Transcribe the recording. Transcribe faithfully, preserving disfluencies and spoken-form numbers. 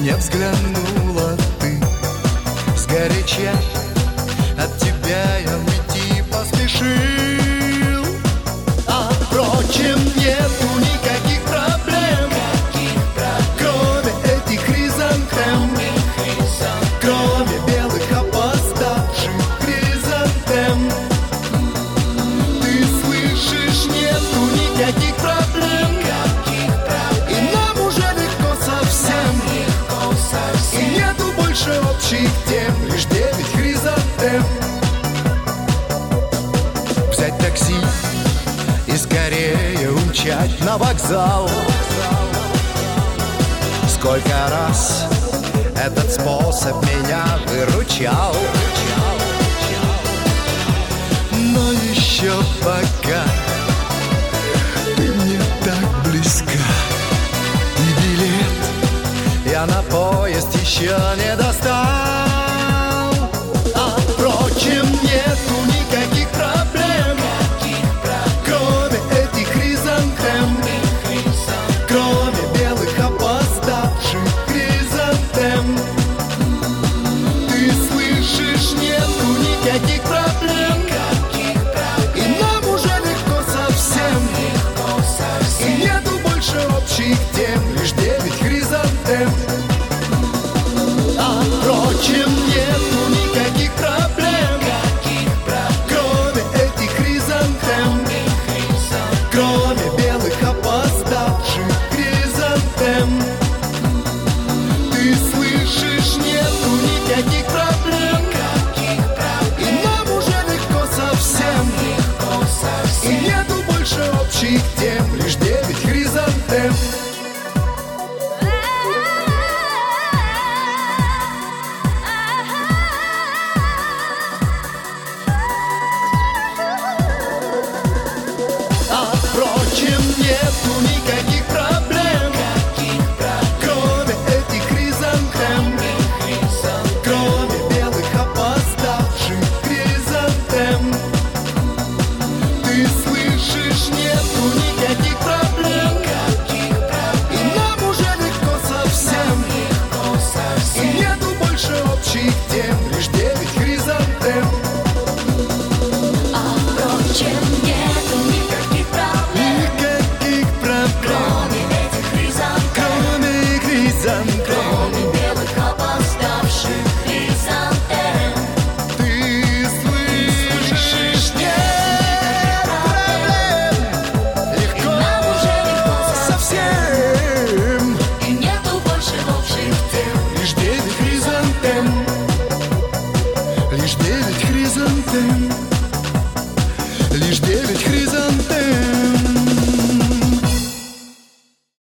не взглянула ты сгоряча, от тебя я уйти поспешил. А впрочем, нету никаких проблем, кроме этих хризантем, кроме белых опоздавших хризантем. Ты слышишь, нету никаких проблем, и нам уже легко совсем, и нету больше общих тем, лишь девять хризантем. Взять такси и скорее умчать на вокзал. Сколько раз этот способ меня выручал, но еще пока ты мне так близка, и билет я на поезд еще не достал.